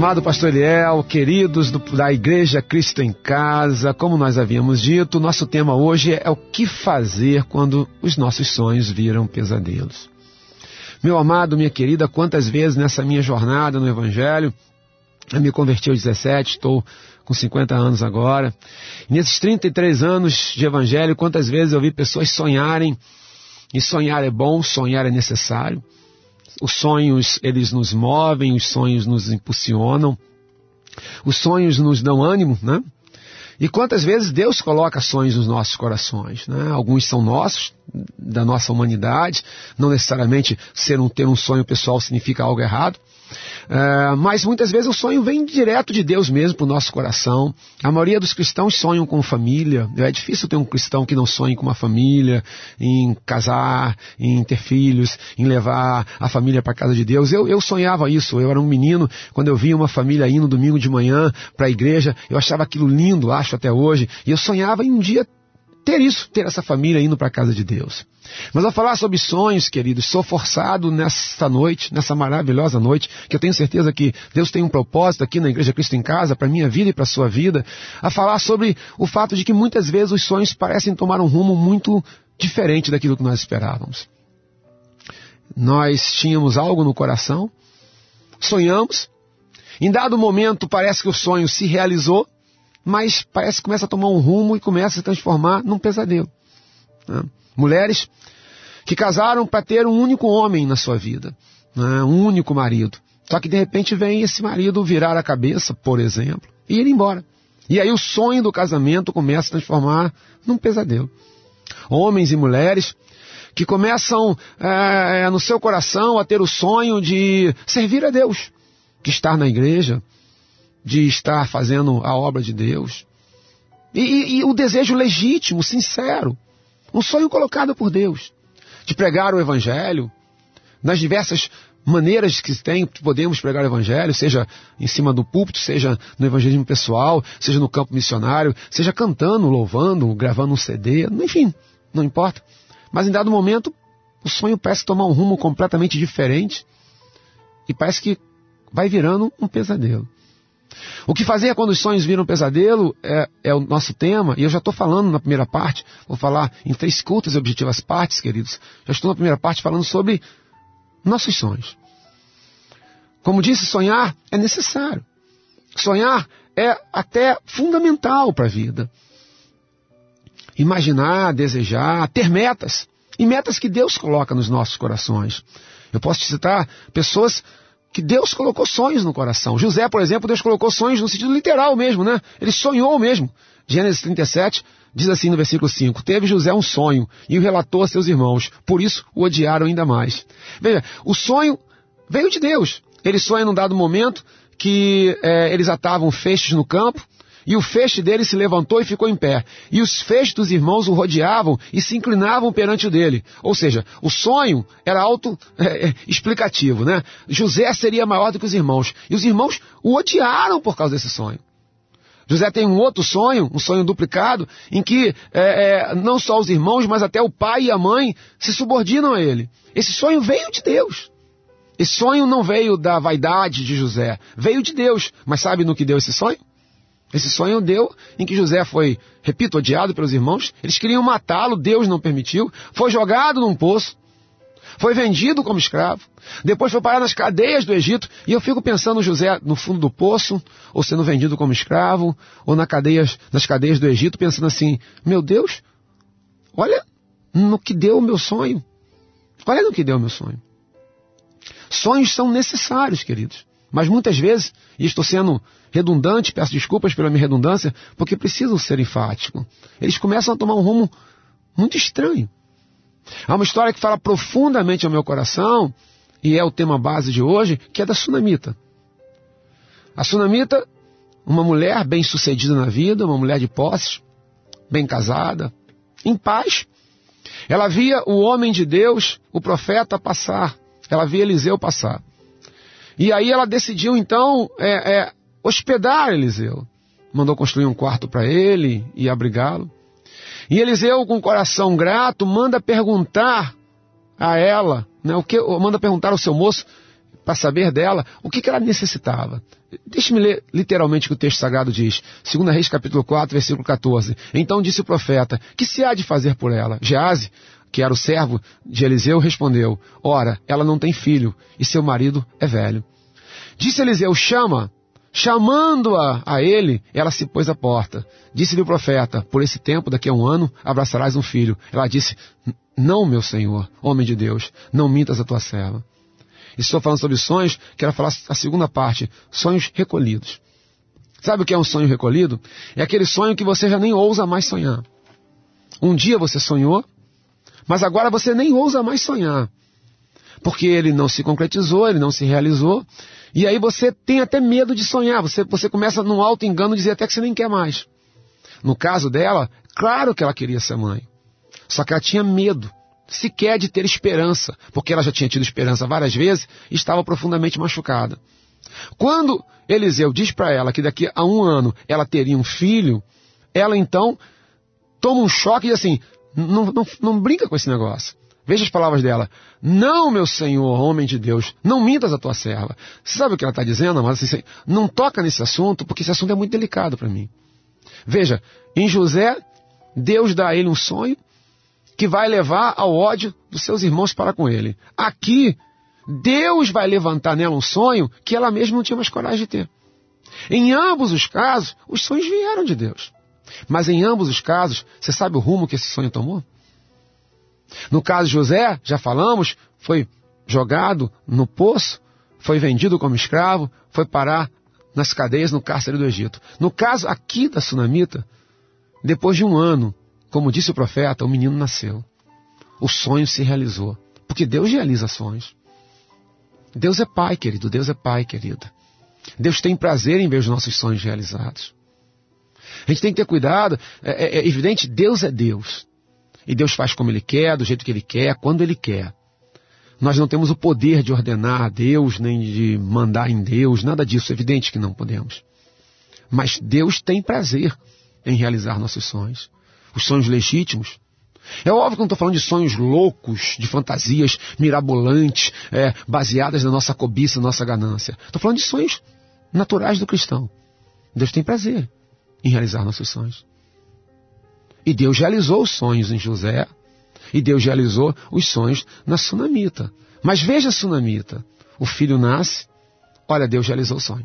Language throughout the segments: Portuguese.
Amado pastor Eliel, queridos da Igreja Cristo em Casa, como nós havíamos dito, nosso tema hoje é o que fazer quando os nossos sonhos viram pesadelos. Meu amado, minha querida, quantas vezes nessa minha jornada no Evangelho, eu me converti aos 17, estou com 50 anos agora, e nesses 33 anos de Evangelho, quantas vezes eu vi pessoas sonharem, e sonhar é bom, sonhar é necessário. Os sonhos, eles nos movem, os sonhos nos impulsionam, os sonhos nos dão ânimo, né? E quantas vezes Deus coloca sonhos nos nossos corações, né? Alguns são nossos, da nossa humanidade, não necessariamente ter um sonho pessoal significa algo errado, mas muitas vezes o sonho vem direto de Deus mesmo para o nosso coração. A maioria dos cristãos sonham com família. É difícil ter um cristão que não sonhe com uma família, em casar, em ter filhos, em levar a família para a casa de Deus. Eu sonhava isso. Eu era um menino, quando eu via uma família indo domingo de manhã para a igreja, eu achava aquilo lindo, acho até hoje, e eu sonhava em um dia ter essa família indo para a casa de Deus. Mas ao falar sobre sonhos, queridos, sou forçado nessa noite, nessa maravilhosa noite, que eu tenho certeza que Deus tem um propósito aqui na Igreja Cristo em Casa, para a minha vida e para a sua vida, a falar sobre o fato de que muitas vezes os sonhos parecem tomar um rumo muito diferente daquilo que nós esperávamos. Nós tínhamos algo no coração, sonhamos, em dado momento parece que o sonho se realizou, mas parece que começa a tomar um rumo e começa a se transformar num pesadelo. Né? Mulheres que casaram para ter um único homem na sua vida, né? Um único marido. Só que de repente vem esse marido virar a cabeça, por exemplo, e ir embora. E aí o sonho do casamento começa a se transformar num pesadelo. Homens e mulheres que começam no seu coração a ter o sonho de servir a Deus, de estar na igreja, de estar fazendo a obra de Deus. E o desejo legítimo, sincero, um sonho colocado por Deus, de pregar o Evangelho, nas diversas maneiras que podemos pregar o Evangelho, seja em cima do púlpito, seja no evangelismo pessoal, seja no campo missionário, seja cantando, louvando, gravando um CD, enfim, não importa. Mas em dado momento, o sonho parece tomar um rumo completamente diferente e parece que vai virando um pesadelo. O que fazer quando os sonhos viram pesadelo é o nosso tema, e eu já estou falando na primeira parte, vou falar em 3 curtas e objetivas partes, queridos. Já estou na primeira parte falando sobre nossos sonhos. Como disse, sonhar é necessário. Sonhar é até fundamental para a vida. Imaginar, desejar, ter metas, e metas que Deus coloca nos nossos corações. Eu posso te citar pessoas que Deus colocou sonhos no coração. José, por exemplo, Deus colocou sonhos no sentido literal mesmo, né? Ele sonhou mesmo. Gênesis 37 diz assim no versículo 5, teve José um sonho e o relatou a seus irmãos, por isso o odiaram ainda mais. Veja, o sonho veio de Deus. Ele sonha num dado momento que eles atavam feixes no campo, e o feixe dele se levantou e ficou em pé. E os feixes dos irmãos o rodeavam e se inclinavam perante o dele. Ou seja, o sonho era auto-explicativo, né? José seria maior do que os irmãos. E os irmãos o odiaram por causa desse sonho. José tem um outro sonho, um sonho duplicado, em que não só os irmãos, mas até o pai e a mãe se subordinam a ele. Esse sonho veio de Deus. Esse sonho não veio da vaidade de José, veio de Deus. Mas sabe no que deu esse sonho? Esse sonho deu em que José foi, repito, odiado pelos irmãos. Eles queriam matá-lo, Deus não permitiu. Foi jogado num poço. Foi vendido como escravo. Depois foi parar nas cadeias do Egito. E eu fico pensando José no fundo do poço, ou sendo vendido como escravo, ou nas cadeias do Egito, pensando assim, meu Deus, olha no que deu o meu sonho. Olha no que deu o meu sonho. Sonhos são necessários, queridos. Mas muitas vezes, e estou sendo redundante, peço desculpas pela minha redundância, porque precisam ser enfáticos. Eles começam a tomar um rumo muito estranho. Há uma história que fala profundamente ao meu coração, e é o tema base de hoje, que é da Sunamita. A Sunamita, uma mulher bem sucedida na vida, uma mulher de posses, bem casada, em paz. Ela via o homem de Deus, o profeta, passar. Ela via Eliseu passar. E aí ela decidiu então hospedar Eliseu. Mandou construir um quarto para ele e abrigá-lo. E Eliseu, com o coração grato, manda perguntar a ela, né, manda perguntar ao seu moço, para saber dela o que ela necessitava. Deixe-me ler literalmente o que o texto sagrado diz. 2 Reis capítulo 4, versículo 14. Então disse o profeta: que se há de fazer por ela? Gease, que era o servo de Eliseu, respondeu: ora, ela não tem filho, e seu marido é velho. Disse Eliseu: chama. Chamando-a a ele, ela se pôs à porta. Disse-lhe o profeta: por esse tempo, daqui a um ano, abraçarás um filho. Ela disse: não, meu senhor, homem de Deus, não mintas a tua serva. Estou falando sobre sonhos, quero falar a segunda parte, sonhos recolhidos. Sabe o que é um sonho recolhido? É aquele sonho que você já nem ousa mais sonhar. Um dia você sonhou, mas agora você nem ousa mais sonhar. Porque ele não se concretizou, ele não se realizou, e aí você tem até medo de sonhar, você começa num auto-engano dizer até que você nem quer mais. No caso dela, claro que ela queria ser mãe, só que ela tinha medo, sequer de ter esperança, porque ela já tinha tido esperança várias vezes e estava profundamente machucada. Quando Eliseu diz para ela que daqui a um ano ela teria um filho, ela então toma um choque e diz assim: não brinca com esse negócio. Veja as palavras dela: não, meu senhor, homem de Deus, não mintas a tua serva. Você sabe o que ela está dizendo? Mas assim, não toca nesse assunto, porque esse assunto é muito delicado para mim. Veja, em José, Deus dá a ele um sonho que vai levar ao ódio dos seus irmãos para com ele. Aqui, Deus vai levantar nela um sonho que ela mesma não tinha mais coragem de ter. Em ambos os casos, os sonhos vieram de Deus. Mas em ambos os casos, você sabe o rumo que esse sonho tomou? No caso de José, já falamos, foi jogado no poço, foi vendido como escravo, foi parar nas cadeias no cárcere do Egito. No caso aqui da sunamita, depois de um ano, como disse o profeta, o menino nasceu. O sonho se realizou, porque Deus realiza sonhos. Deus é pai, querido, Deus é pai, querida. Deus tem prazer em ver os nossos sonhos realizados. A gente tem que ter cuidado, é evidente, Deus é Deus. E Deus faz como Ele quer, do jeito que Ele quer, quando Ele quer. Nós não temos o poder de ordenar a Deus, nem de mandar em Deus, nada disso, é evidente que não podemos. Mas Deus tem prazer em realizar nossos sonhos. Os sonhos legítimos. É óbvio que eu não estou falando de sonhos loucos, de fantasias mirabolantes, baseadas na nossa cobiça, na nossa ganância. Estou falando de sonhos naturais do cristão. Deus tem prazer em realizar nossos sonhos. E Deus realizou os sonhos em José, e Deus realizou os sonhos na sunamita. Mas veja a sunamita, o filho nasce, olha, Deus realizou o sonho.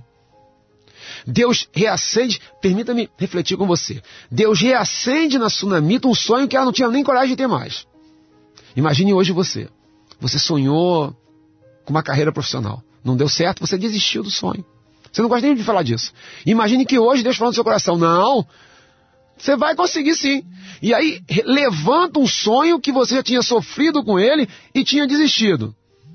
Deus reacende, permita-me refletir com você, Deus reacende na sunamita um sonho que ela não tinha nem coragem de ter mais. Imagine hoje você sonhou com uma carreira profissional, não deu certo, você desistiu do sonho. Você não gosta nem de falar disso. Imagine que hoje Deus falou no seu coração: não, você vai conseguir sim. E aí levanta um sonho que você já tinha sofrido com ele e tinha desistido.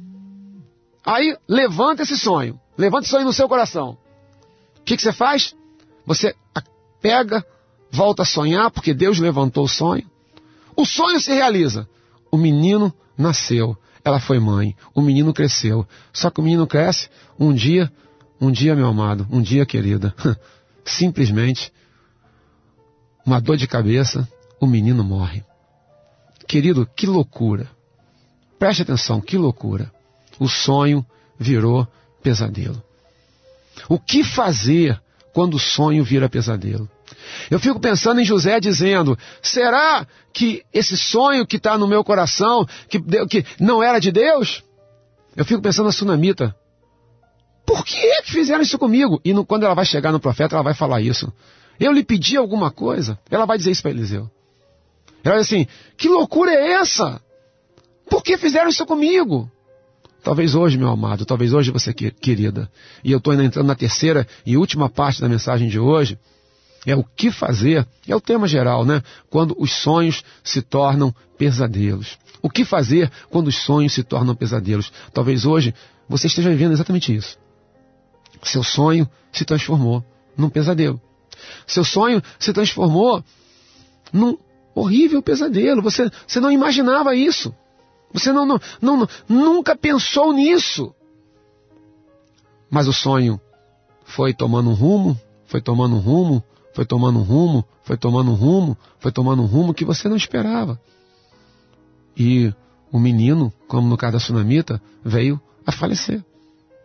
Aí levanta esse sonho no seu coração. O que você faz? Você pega, volta a sonhar, porque Deus levantou o sonho. O sonho se realiza. O menino nasceu, ela foi mãe, o menino cresceu. Só que o menino cresce, um dia, meu amado, um dia, querida, simplesmente, uma dor de cabeça, o menino morre. Querido, que loucura. Preste atenção, que loucura. O sonho virou pesadelo. O que fazer quando o sonho vira pesadelo? Eu fico pensando em José dizendo: será que esse sonho que está no meu coração, que não era de Deus? Eu fico pensando na sunamita. Por que fizeram isso comigo? E quando ela vai chegar no profeta, ela vai falar isso. Eu lhe pedi alguma coisa? Ela vai dizer isso para Eliseu. Ela vai dizer assim: que loucura é essa? Por que fizeram isso comigo? Talvez hoje, meu amado, talvez hoje você, querida, e eu estou ainda entrando na terceira e última parte da mensagem de hoje, é o que fazer, é o tema geral, né? Quando os sonhos se tornam pesadelos. O que fazer quando os sonhos se tornam pesadelos? Talvez hoje você esteja vivendo exatamente isso. Seu sonho se transformou num pesadelo. Seu sonho se transformou num horrível pesadelo. Você não imaginava isso. Você nunca pensou nisso. Mas o sonho foi tomando um rumo, foi tomando um rumo, foi tomando um rumo, foi tomando um rumo, foi tomando um rumo que você não esperava. E o menino, como no caso da sunamita, veio a falecer.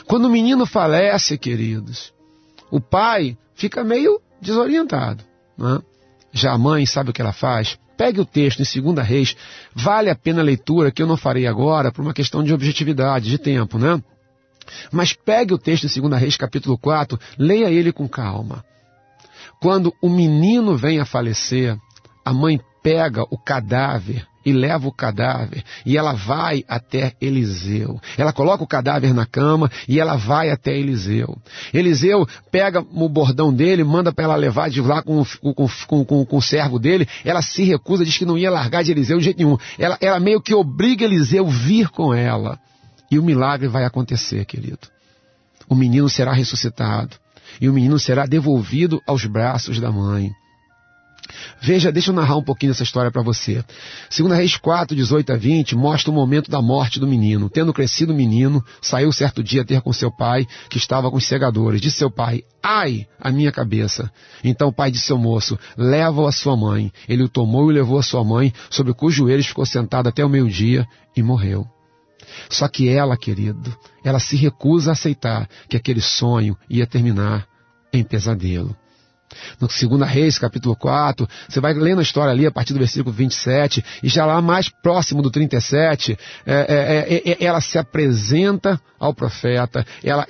Quando o menino falece, queridos, o pai fica meio desorientado, né? Já a mãe sabe o que ela faz? Pegue o texto em 2 Reis, vale a pena a leitura, que eu não farei agora, por uma questão de objetividade, de tempo, né? Mas pegue o texto em 2 Reis, capítulo 4, leia ele com calma. Quando o menino vem a falecer, a mãe pega o cadáver e leva o cadáver, e ela vai até Eliseu. Ela coloca o cadáver na cama e ela vai até Eliseu. Eliseu pega o bordão dele, manda para ela levar de lá com o servo dele. Ela se recusa, diz que não ia largar de Eliseu de jeito nenhum. Ela meio que obriga Eliseu a vir com ela. E o milagre vai acontecer, querido. O menino será ressuscitado. E o menino será devolvido aos braços da mãe. Veja, deixa eu narrar um pouquinho essa história para você. 2 Reis 4, 18 a 20, mostra o momento da morte do menino. Tendo crescido o menino, saiu certo dia a ter com seu pai, que estava com os segadores. Disse seu pai: ai, a minha cabeça. Então o pai disse ao moço: leva-o à sua mãe. Ele o tomou e o levou à sua mãe, sobre cujos joelhos ficou sentado até o meio-dia, e morreu. Só que ela, querido, ela se recusa a aceitar que aquele sonho ia terminar em pesadelo. No 2 Reis, capítulo 4, você vai lendo a história ali a partir do versículo 27, e já lá mais próximo do 37, ela se apresenta ao profeta,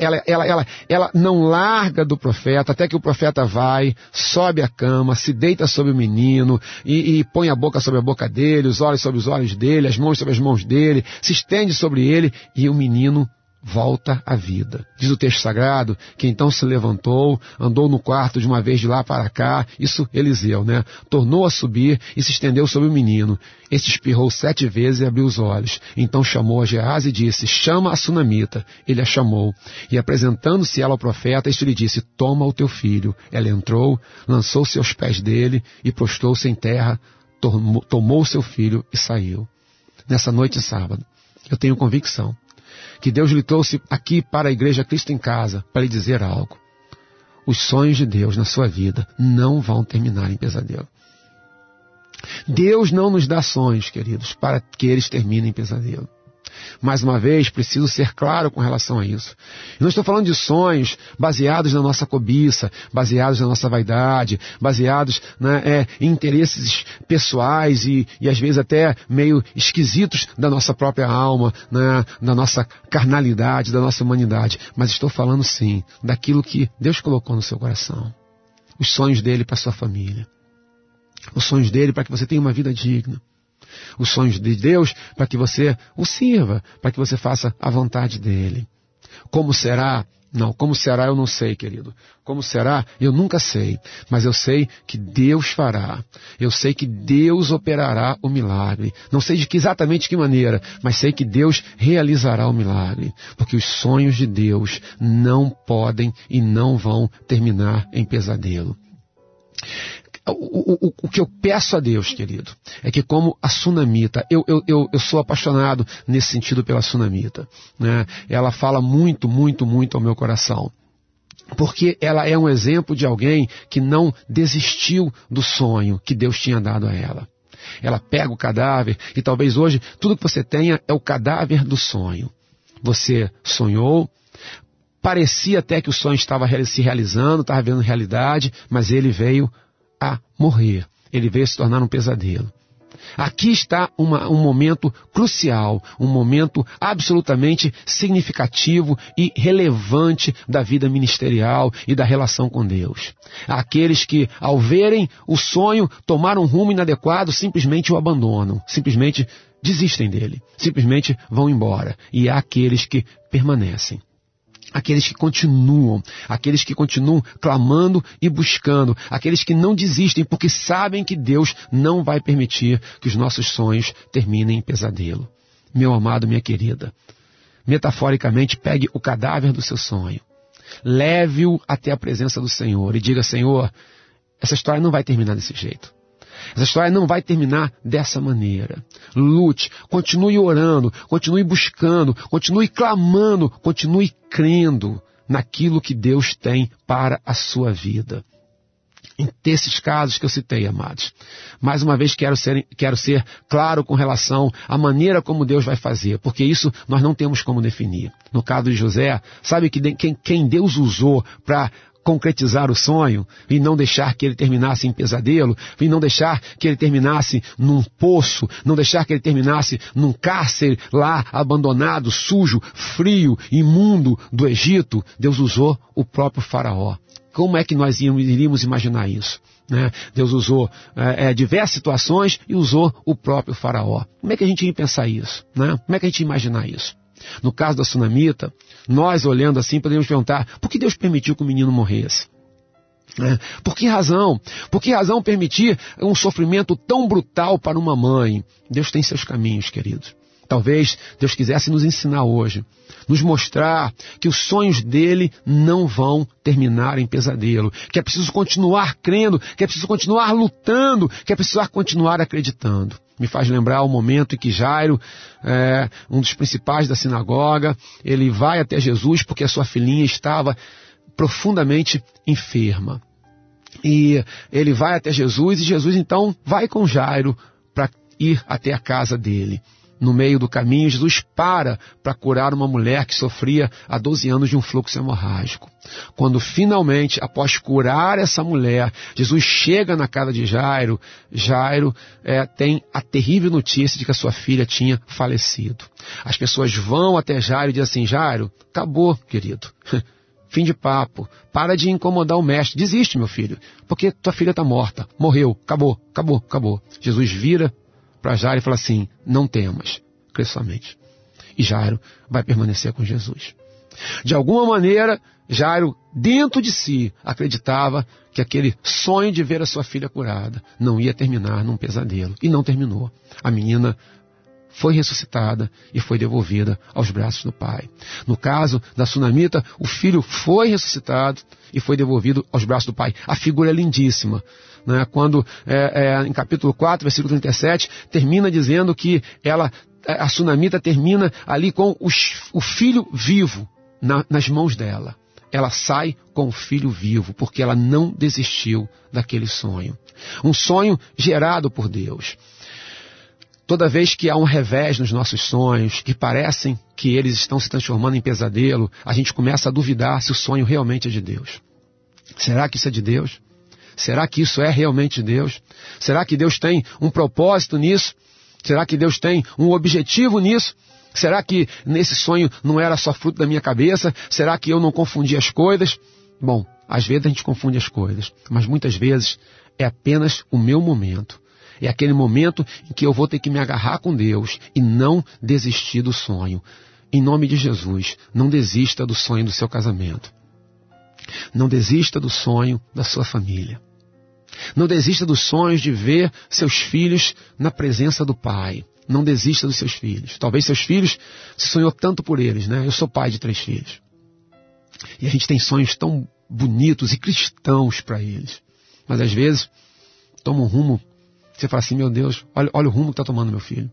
ela não larga do profeta, até que o profeta vai, sobe a cama, se deita sobre o menino, e põe a boca sobre a boca dele, os olhos sobre os olhos dele, as mãos sobre as mãos dele, se estende sobre ele, e o menino volta à vida. Diz o texto sagrado que então se levantou, andou no quarto de uma vez de lá para cá, isso Eliseu, né? Tornou a subir e se estendeu sobre o menino. Este espirrou 7 vezes e abriu os olhos. Então chamou a Geazi e disse: chama a sunamita. Ele a chamou. E apresentando-se ela ao profeta, este lhe disse: toma o teu filho. Ela entrou, lançou-se aos pés dele e prostrou-se em terra, tomou o seu filho e saiu. Nessa noite de sábado, eu tenho convicção que Deus lhe trouxe aqui para a Igreja Cristo em Casa para lhe dizer algo. Os sonhos de Deus na sua vida não vão terminar em pesadelo. Deus não nos dá sonhos, queridos, para que eles terminem em pesadelo. Mais uma vez, preciso ser claro com relação a isso. Eu não estou falando de sonhos baseados na nossa cobiça, baseados na nossa vaidade, baseados em interesses pessoais e às vezes até meio esquisitos da nossa própria alma, da nossa carnalidade, da nossa humanidade. Mas estou falando sim daquilo que Deus colocou no seu coração. Os sonhos dele para a sua família. Os sonhos dele para que você tenha uma vida digna. Os sonhos de Deus para que você o sirva, para que você faça a vontade dele. Como será? Não, como será eu não sei, querido. Como será? Eu nunca sei. Mas eu sei que Deus fará. Eu sei que Deus operará o milagre. Não sei exatamente de que maneira, mas sei que Deus realizará o milagre. Porque os sonhos de Deus não podem e não vão terminar em pesadelo. O que eu peço a Deus, querido, é que como a sunamita, eu sou apaixonado nesse sentido pela sunamita, né? Ela fala muito, muito, muito ao meu coração. Porque ela é um exemplo de alguém que não desistiu do sonho que Deus tinha dado a ela. Ela pega o cadáver e talvez hoje tudo que você tenha é o cadáver do sonho. Você sonhou, parecia até que o sonho estava se realizando, estava vendo realidade, mas ele veio a morrer. Ele veio se tornar um pesadelo. Aqui está um momento crucial, um momento absolutamente significativo e relevante da vida ministerial e da relação com Deus. Aqueles que, ao verem o sonho tomar um rumo inadequado, simplesmente o abandonam, simplesmente desistem dele, simplesmente vão embora. E há aqueles que permanecem. Aqueles que continuam clamando e buscando, aqueles que não desistem porque sabem que Deus não vai permitir que os nossos sonhos terminem em pesadelo. Meu amado, minha querida, metaforicamente pegue o cadáver do seu sonho, leve-o até a presença do Senhor e diga: Senhor, essa história não vai terminar desse jeito. Essa história não vai terminar dessa maneira. Lute, continue orando, continue buscando, continue clamando, continue crendo naquilo que Deus tem para a sua vida. desses casos que eu citei, amados. Mais uma vez quero ser claro com relação à maneira como Deus vai fazer, porque isso nós não temos como definir. No caso de José, sabe que quem Deus usou para concretizar o sonho e não deixar que ele terminasse em pesadelo, e não deixar que ele terminasse num poço, não deixar que ele terminasse num cárcere lá abandonado, sujo, frio, imundo do Egito, Deus usou o próprio Faraó. Como é que nós iríamos imaginar isso? Né? Deus usou diversas situações e usou o próprio Faraó. Como é que a gente ia pensar isso? Né? Como é que a gente ia imaginar isso? No caso da Sunamita, nós olhando assim poderíamos perguntar, por que Deus permitiu que o menino morresse? Por que razão? Por que razão permitir um sofrimento tão brutal para uma mãe? Deus tem seus caminhos, queridos. Talvez Deus quisesse nos ensinar hoje, nos mostrar que os sonhos dele não vão terminar em pesadelo, que é preciso continuar crendo, que é preciso continuar lutando, que é preciso continuar acreditando. Me faz lembrar o momento em que Jairo, um dos principais da sinagoga, ele vai até Jesus porque a sua filhinha estava profundamente enferma. E ele vai até Jesus e Jesus então vai com Jairo para ir até a casa dele. No meio do caminho, Jesus para curar uma mulher que sofria há 12 anos de um fluxo hemorrágico. Quando finalmente, após curar essa mulher, Jesus chega na casa de Jairo, Jairo tem a terrível notícia de que a sua filha tinha falecido. As pessoas vão até Jairo e dizem assim, Jairo, acabou, querido. Fim de papo. Para de incomodar o mestre. Desiste, meu filho, porque tua filha está morta. Morreu. Acabou, acabou, acabou. Jesus vira para Jairo e fala assim, não temas, crê somente. E Jairo vai permanecer com Jesus. De alguma maneira, Jairo, dentro de si, acreditava que aquele sonho de ver a sua filha curada não ia terminar num pesadelo. E não terminou. A menina foi ressuscitada e foi devolvida aos braços do pai. No caso da Sunamita, o filho foi ressuscitado e foi devolvido aos braços do pai. A figura é lindíssima. Né? Quando, em capítulo 4, versículo 37, termina dizendo que a Sunamita termina ali com o filho vivo nas mãos dela. Ela sai com o filho vivo, porque ela não desistiu daquele sonho. Um sonho gerado por Deus. Toda vez que há um revés nos nossos sonhos, que parecem que eles estão se transformando em pesadelo, a gente começa a duvidar se o sonho realmente é de Deus. Será que isso é de Deus? Será que isso é realmente de Deus? Será que Deus tem um propósito nisso? Será que Deus tem um objetivo nisso? Será que nesse sonho não era só fruto da minha cabeça? Será que eu não confundi as coisas? Bom, às vezes a gente confunde as coisas, mas muitas vezes é apenas o meu momento. É aquele momento em que eu vou ter que me agarrar com Deus e não desistir do sonho. Em nome de Jesus, não desista do sonho do seu casamento. Não desista do sonho da sua família. Não desista dos sonhos de ver seus filhos na presença do Pai. Não desista dos seus filhos. Talvez seus filhos, você sonhou tanto por eles, né? Eu sou pai de 3 filhos. E a gente tem sonhos tão bonitos e cristãos para eles. Mas às vezes, toma um rumo. Você fala assim, meu Deus, olha o rumo que está tomando meu filho.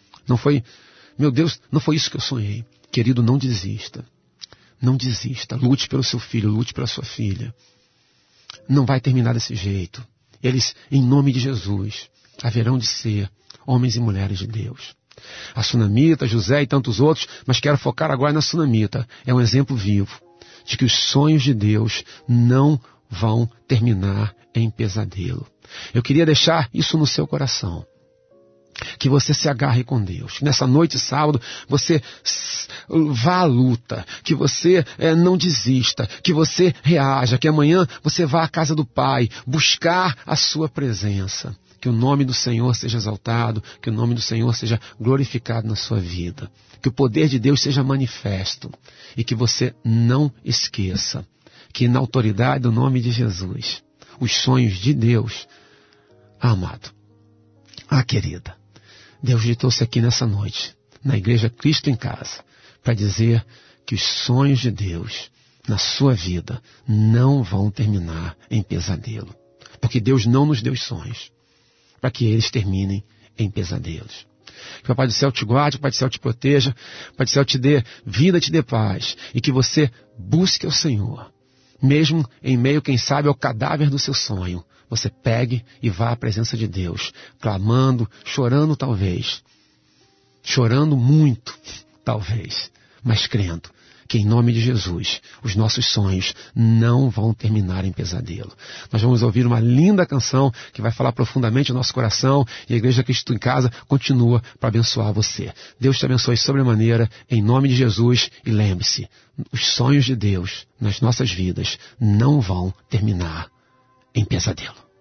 Meu Deus, não foi isso que eu sonhei. Querido, não desista. Não desista. Lute pelo seu filho, lute pela sua filha. Não vai terminar desse jeito. Eles, em nome de Jesus, haverão de ser homens e mulheres de Deus. A Sunamita, José e tantos outros, mas quero focar agora na Sunamita. É um exemplo vivo de que os sonhos de Deus não vão terminar em pesadelo. Eu queria deixar isso no seu coração. Que você se agarre com Deus. Que nessa noite de sábado você vá à luta. Que você não desista. Que você reaja. Que amanhã você vá à casa do Pai buscar a sua presença. Que o nome do Senhor seja exaltado. Que o nome do Senhor seja glorificado na sua vida. Que o poder de Deus seja manifesto. E que você não esqueça que na autoridade do nome de Jesus, os sonhos de Deus, amado, querida, Deus lhe trouxe aqui nessa noite, na Igreja Cristo em Casa, para dizer que os sonhos de Deus na sua vida não vão terminar em pesadelo. Porque Deus não nos deu sonhos para que eles terminem em pesadelos. Que o Pai do Céu te guarde, que o Pai do Céu te proteja, que o Pai do Céu te dê vida, te dê paz. E que você busque o Senhor. mesmo em meio, quem sabe, ao cadáver do seu sonho, você pegue e vá à presença de Deus, clamando, chorando talvez, chorando muito, talvez, mas crendo que em nome de Jesus, os nossos sonhos não vão terminar em pesadelo. Nós vamos ouvir uma linda canção que vai falar profundamente o nosso coração, e a Igreja Cristo em Casa continua para abençoar você. Deus te abençoe sobremaneira, em nome de Jesus, e lembre-se, os sonhos de Deus nas nossas vidas não vão terminar em pesadelo.